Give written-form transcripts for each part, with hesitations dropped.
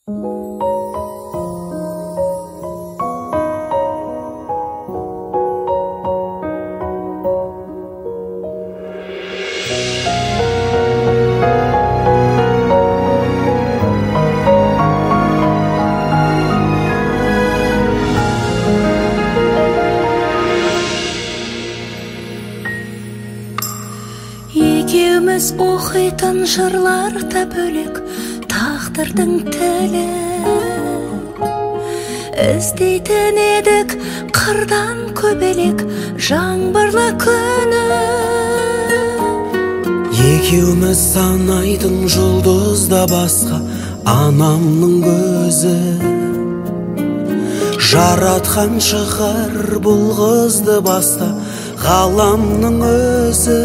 Екеуміз оқитын жырлар да бөлек, тағдырдың тілі. Іздейтін едік қырдан көбелек, жаңбырлы күні. Екеуміз санайтын жұлдыз да басқа, анамның көзі. Жаратқан шығар бұл қызды баста, ғаламның өзі.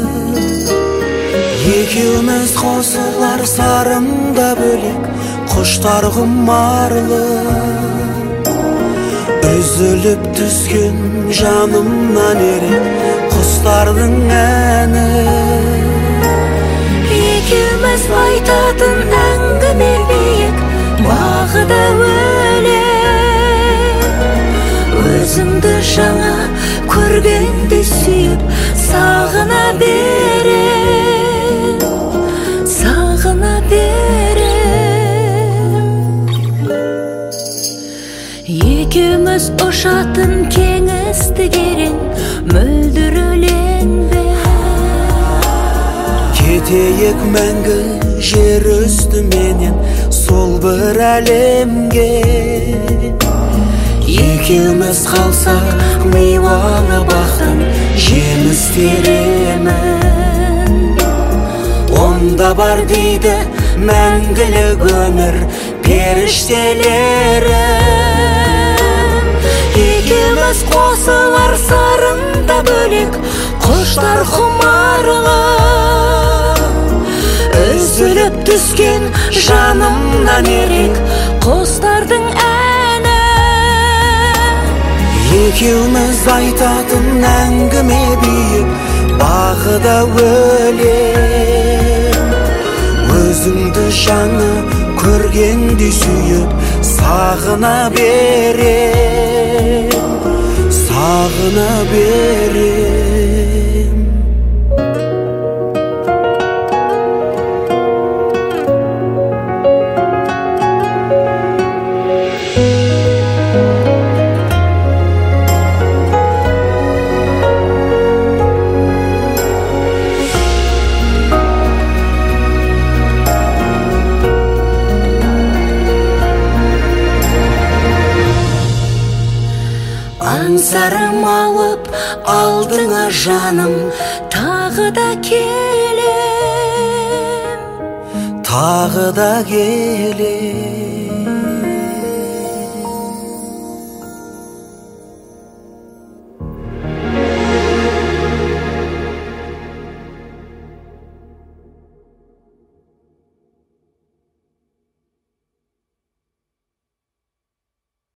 Екеуміз қосылар сарында бөлек, құштар құмарлы. Үзіліп түскен жанымнан ерек, құстардың әні. Екеуміз айтатын әңгіме биік, бағы да өлең. Өзіңді жаңа көргенде сүйіп, сағына берем, сағына берем. Екеуміз ұшатын кеңісті керен, мөлдір өлең бе. Кетейік мәңгі жер үстіменен, сол бір әлемге. Екеуміз қалсақ мейуалы бақтан жеміс теремін. Онда бар дейді мәңгілік өмір періштелері. Екеуміз қосылар сарында бөлек, құштар құмарлы. Үзіліп түскен жанымнан ерек, құстардың әні. Екеуміз айтатын әңгіме биік, бағы да өлең. Өзіңді жаңа көргенде сүйіп, сағына берем, сағына берем. Аңсарым алып алдыңа жаным, тағы да келем, тағы да келем.